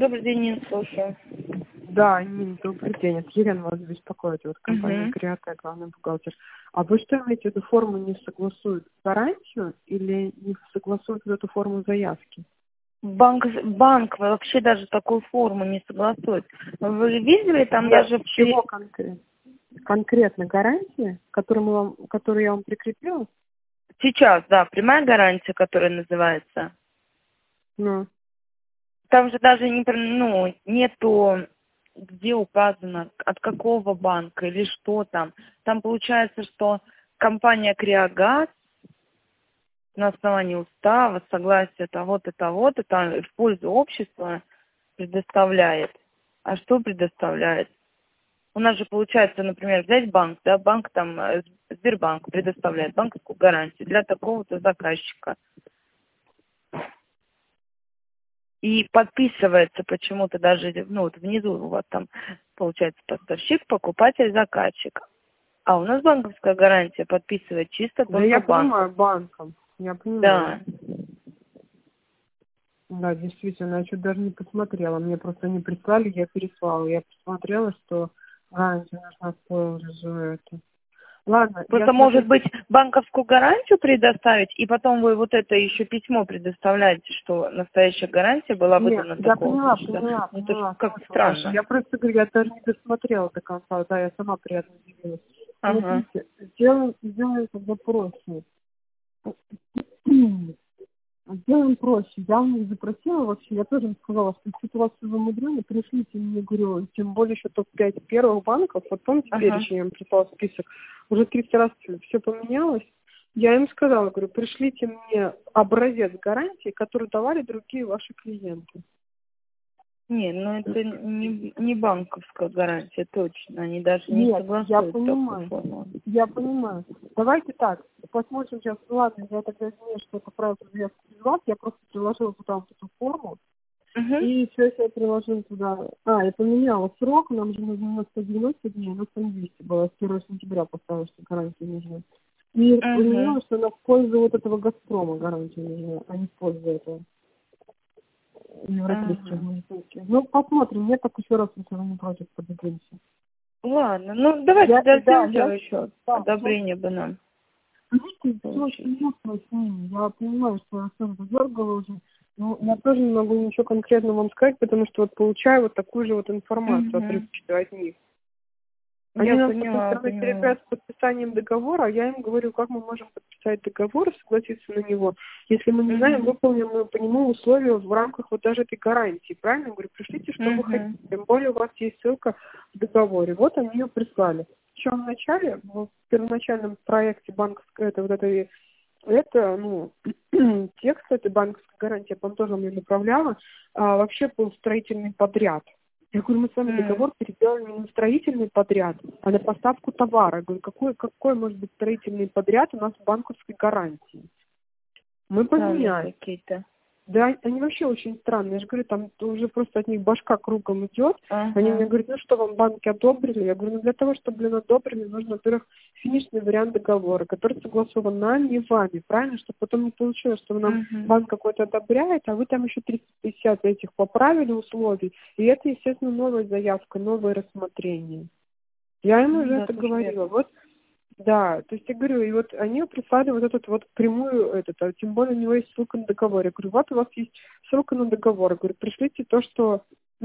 Добрый день, Нин, слушаю. Да, Нин, добрый день. Это Елена вас беспокоит, вот компания Криотек, главный бухгалтер. А вы что имеете в виду, форму не согласуют гарантию или не согласуют эту форму заявки? Банк вообще даже такую форму не согласует. Вы видели там? Нет, даже... чего конкретно гарантия, которую я вам прикрепила? Сейчас, да, прямая гарантия, которая называется. Ну. Там же даже нету, где указано, от какого банка или что там. Там получается, что компания Криогаз на основании устава, согласия того-то, того-то, там в пользу общества предоставляет. А что предоставляет? У нас же получается, например, взять банк, да, банк там, Сбербанк предоставляет банковскую гарантию для такого-то заказчика. И подписывается почему-то даже, вот внизу у вас там получается поставщик, покупатель, заказчик. А у нас банковская гарантия подписывает чисто Да только я банк. понимаю, банком. Я понимаю. Да. Да, действительно, я чуть даже не посмотрела. Мне просто не прислали, я переслала. Я посмотрела, что гарантия нужна в пользу это. Ладно, Просто, может быть, банковскую гарантию предоставить, и потом вы вот это еще письмо предоставляете, что настоящая гарантия была выдана такого. Поняла. Это как странно. Я просто говорю, я даже не досмотрела до конца, да, я сама приятно удивилась. Ага. Смотрите, сделаем тогда проще. Сделаем проще. Я у них запросила вообще, я тоже им сказала, что ситуация замудрена, пришлите мне, говорю, тем более еще топ-5 первых банков, потом теперь еще я им прислала список. Уже 300 раз все поменялось. Я им сказала, говорю, пришлите мне образец гарантии, который давали другие ваши клиенты. Не, это не банковская гарантия, точно. Они даже не согласуют такую форму. Я понимаю. Давайте так, посмотрим сейчас. Ладно, я тогда знаю, что это правило заявку без вас. Я просто приложила туда вот эту форму. И сейчас я приложила туда. Я поменяла срок, нам же нужно 190 дней, у нас там 200 было. С 1 сентября поставила, что гарантия нужна. И поменяла, что она в пользу вот этого Газпрома гарантия нужна, а не в пользу этого. Европейских. Ну, посмотрим. Я так еще раз, если вы не против, подадимся. Ладно, давайте дождемся еще одобрения бы нам. Видите, все очень ясно с ними. Я понимаю, что я все задергала уже. Но я тоже не могу ничего конкретного вам сказать, потому что вот получаю вот такую же вот информацию от них. Они нас, с одной стороны, перепрят с подписанием договора, а я им говорю, как мы можем подписать договор и согласиться на него, если мы не знаем, выполним мы по нему условия в рамках вот даже этой гарантии. Правильно? Я говорю, пришлите, что вы хотите. Тем более у вас есть ссылка в договоре. Вот они ее прислали. Причем в начале, в первоначальном проекте банковской, текст этой банковской гарантии, я по-моему, тоже мне направляла, вообще был строительный подряд. Я говорю, мы с вами договор переделали не на строительный подряд, а на поставку товара. Я говорю, какой может быть строительный подряд у нас в банковской гарантии? Мы поменяли. Да, они вообще очень странные. Я же говорю, там уже просто от них башка кругом идет. Они мне говорят, что вам банки одобрили? Я говорю, для того, чтобы одобрили, нужно, во-первых, финишный вариант договора, который согласован нами и вами, правильно? Чтобы потом не получилось, что нам банк какой-то одобряет, а вы там еще 350 этих поправили условий. И это, естественно, новая заявка, новое рассмотрение. Я им уже это говорила. Вот. Да, то есть я говорю, и вот они прислали вот эту вот прямую, тем более у него есть ссылка на договор. Я говорю, вот у вас есть ссылка на договор. Я говорю, пришлите то, что,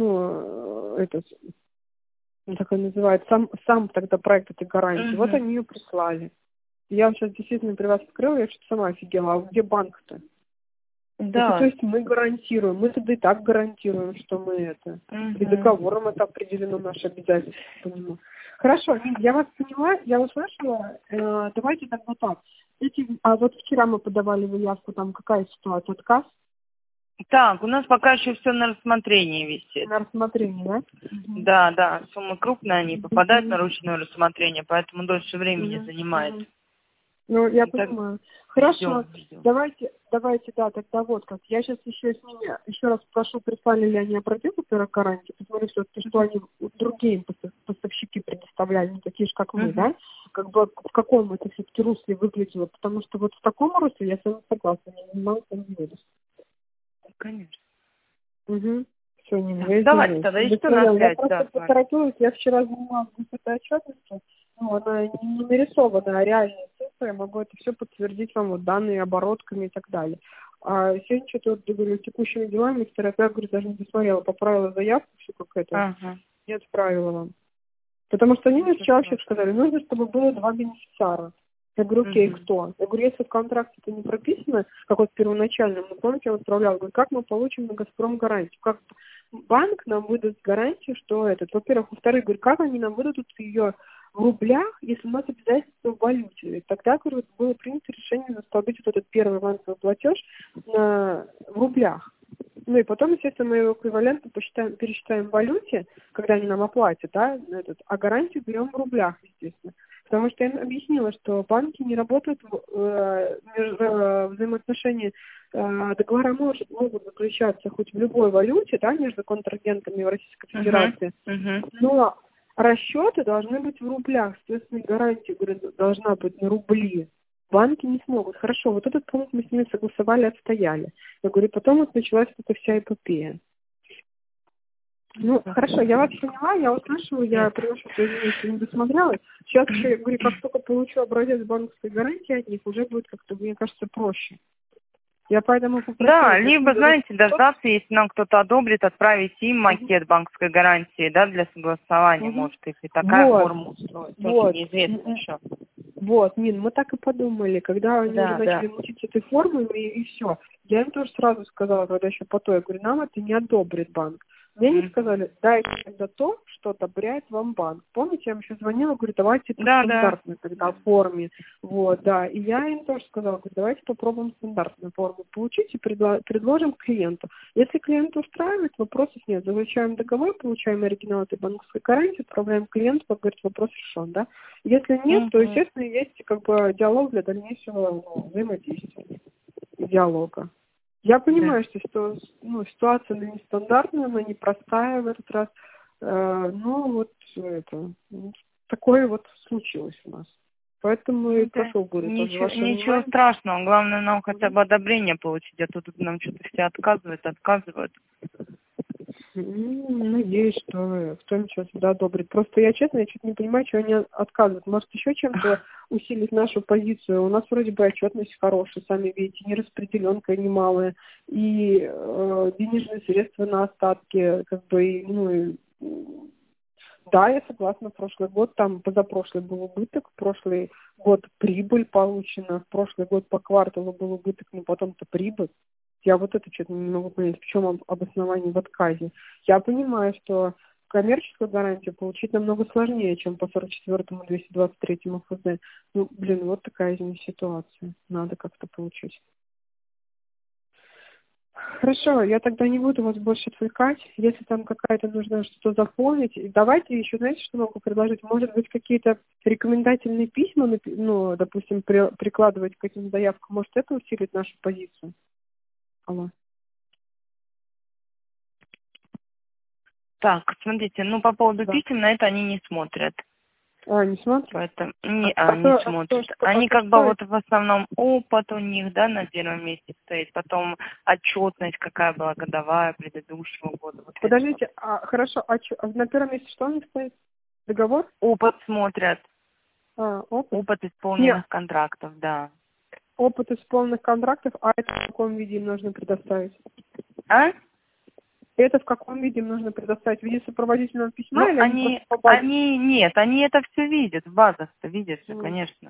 так он называет, сам тогда проект этой гарантии. Вот они ее прислали. Я сейчас действительно при вас открыла, я что-то сама офигела. А где банк-то? Да. То есть мы гарантируем, мы тогда и так гарантируем, что мы это. И договором это определено наше обязательство по нему. Хорошо, я вас поняла, я услышала. Давайте тогда так. А вот вчера мы подавали заявку, там какая ситуация? Отказ? Так, у нас пока еще все на рассмотрении висит. На рассмотрении, да? Да, суммы крупные, они попадают на ручное рассмотрение, поэтому дольше времени занимает. Ну, я понимаю. Хорошо, ждем. Давайте, да, тогда вот как. Я сейчас еще с ними, еще раз спрошу, прислали ли они образец гарантии, посмотрю все-таки, что они другие поставщики предоставляли, не такие же, как мы, да? Как бы в каком это все-таки русле выглядело, потому что вот в таком русле я с вами согласна, я не могу там не буду. Конечно. Все, не Давайте тогда еще на я связь, просто да, с вами. поторопилась, я вчера занималась этой отчетностью, ну, она не нарисована, а реальные цифры, я могу это все подтвердить вам, вот данные оборотками и так далее. А сегодня что-то, вот, я говорю, текущими делами, вчера, говорю, даже не досмотрела, поправила заявку, все как это, Ага. не отправила вам. Потому что они мне Это вчера вообще хорошо. сказали, нужно, чтобы было 2 бенефициара. Я говорю, окей, Мгм. кто? Я говорю, если в контракте это не прописано, как вот первоначально, ну, помните, я отправляла, говорю, как мы получим на «Газпром» гарантию? Как банк нам выдаст гарантию, что этот, во-первых, во-вторых, говорю, как они нам выдадут ее в рублях, если у нас обязательства в валюте? Ведь тогда, говорю, вот было принято решение застолбить вот этот первый авансовый платеж в рублях. Ну и потом, естественно, мы его эквивалентно пересчитаем в валюте, когда они нам оплатят, да, а гарантию берем в рублях, естественно. Потому что я им объяснила, что банки не работают взаимоотношения, договора могут заключаться хоть в любой валюте, да, между контрагентами в Российской Федерации, Мгм. но расчеты должны быть в рублях, соответственно, гарантия, говорю, должна быть на рубли. Банки не смогут. Хорошо, вот этот пункт мы с ними согласовали, отстояли. Я говорю, потом вот началась эта вся эпопея. Ну, хорошо, я вас поняла, я услышала, я приношу, что извините, не досмотрела. Сейчас еще, я говорю, как только получу образец банковской гарантии от них, уже будет как-то, мне кажется, проще. Я поэтому попросила... Да, либо, знаете, дождаться, если нам кто-то одобрит, отправить им макет банковской гарантии, да, для согласования, может, если такая Вот, форма устроить. Тоже вот. неизвестно еще. Вот, Нин, мы так и подумали, когда они уже Да, начали да. мутить этой формой, и все. Я им тоже сразу сказала, когда еще по той, я говорю, нам это не одобрит банк. Мне не сказали, дайте тогда то, что одобряет вам банк. Помните, я им еще звонила, говорю, давайте по Да, стандартной тогда форме. Вот, да. И я им тоже сказала, говорю, давайте попробуем стандартную форму получить и предложим клиенту. Если клиент устраивает, вопросов нет. Заключаем договор, получаем оригинал этой банковской гарантии, отправляем клиенту, как говорит, вопрос решен, да. Если нет, то, естественно, есть как бы диалог для дальнейшего взаимодействия и диалога. Я понимаю, что ситуация она нестандартная, она непростая в этот раз. Но вот это такое вот случилось у нас. Поэтому и прошу, говорю, тоже ваше Ничего внимание. страшного, главное нам хотя бы одобрение получить, а то тут нам что-то все отказывают. Надеюсь, что кто-нибудь сейчас сюда одобрит. Просто я честно, я что-то не понимаю, чего они отказывают. Может, еще чем-то усилить нашу позицию. У нас вроде бы отчетность хорошая, сами видите, нераспределенка немалая, и денежные средства на остатки, как бы, да, я согласна, прошлый год, там позапрошлый был убыток, прошлый год прибыль получена, в прошлый год по кварталу был убыток, но потом-то прибыль. Я вот это что-то не могу понять, в чем обоснование в отказе. Я понимаю, что коммерческую гарантию получить намного сложнее, чем по 44-му 223-му ФЗ. Ну, вот такая из них ситуация. Надо как-то получить. Хорошо, я тогда не буду вас больше отвлекать. Если там какая-то нужно что-то заполнить, давайте еще, знаете, что могу предложить? Может быть, какие-то рекомендательные письма, допустим, прикладывать к этим заявкам. Может, это усилит нашу позицию? Алло. Так, смотрите, по поводу Да. писем на это они не смотрят. Не смотрят? Поэтому не Что, смотрят. что Они как бы стоит? вот в основном опыт у них, да, на первом месте стоит, потом отчетность, какая была годовая предыдущего года. Вот Подождите, хорошо, на первом месте что у них стоит? Договор? опыт смотрят, Опыт? опыт Нет, исполненных контрактов, да. опыт исполненных контрактов, а это в каком виде им нужно предоставить? А? Это в каком виде им нужно предоставить? В виде сопроводительного письма или Они просто по базе? они это все видят, в базах-то видят же, конечно.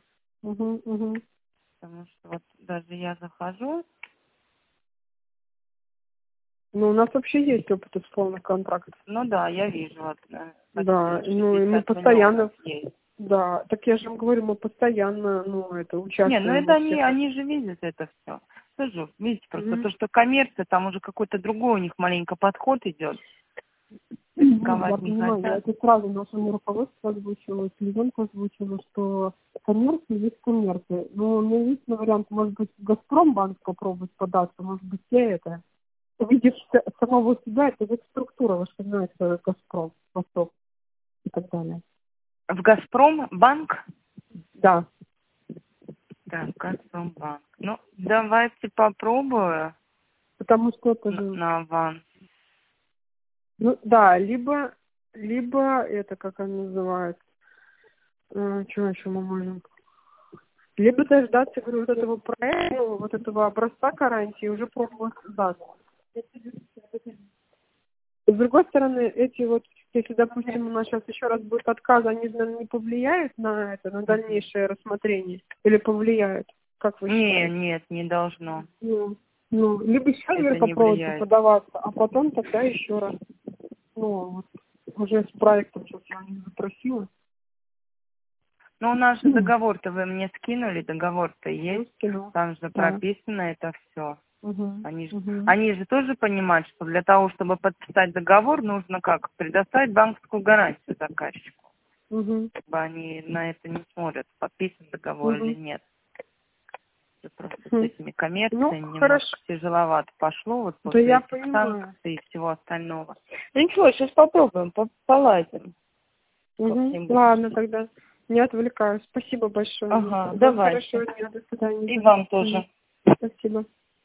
Потому что вот даже я захожу. Ну, у нас вообще есть опыт исполненных контрактов. Ну да, я вижу. Вот, Да, и мы 60 постоянно... миллионов есть. Да, так я же вам говорю, мы постоянно, участвуем это во всех... они же видят это все. Тоже, видите, просто то, что коммерция, там уже какой-то другой у них маленько подход идет. Я Рисковать не понимаю, хотят. это сразу нашему руководству озвучивало, клиенту озвучило, что коммерция есть коммерция. Но у меня есть вариант, может быть, в «Газпромбанк» попробовать податься, может быть, я это. Увидев самого себя, это ведь структура, вы же понимаете, это «Газпром», «Восток» и так далее. В Газпромбанк? Да. Да, Газпромбанк. Ну, давайте попробую Потому что это же... на аванс. Ну да, либо это, как он называется, что еще мы можем? Либо дождаться, говорю, вот этого проекта, вот этого образца гарантии, уже пробовать сдаться. С другой стороны, эти вот, если, допустим, у нас сейчас еще раз будет отказ, они же, наверное, не повлияют на это, на дальнейшее рассмотрение? Или повлияют? Как вы считаете? Нет, не должно. Либо сейчас Это не попробуйте влияет. подаваться, а потом тогда еще раз. Вот, уже с проектом сейчас я не запросила. Ну, у нас же договор-то вы мне скинули, договор-то есть. Скинула. Там же Да. прописано это все. Угу. Они же тоже понимают, что для того, чтобы подписать договор, нужно как? Предоставить банковскую гарантию заказчику. Как бы они на это не смотрят, подписан договор или нет. Просто с этими коммерциями немножко тяжеловато пошло, вот после этих санкций и всего остального. Ну ничего, сейчас попробуем, поладим. Ладно, тогда не отвлекаю. Спасибо большое. Ага, давайте. Хорошего дня, до свидания. И вам тоже. Спасибо.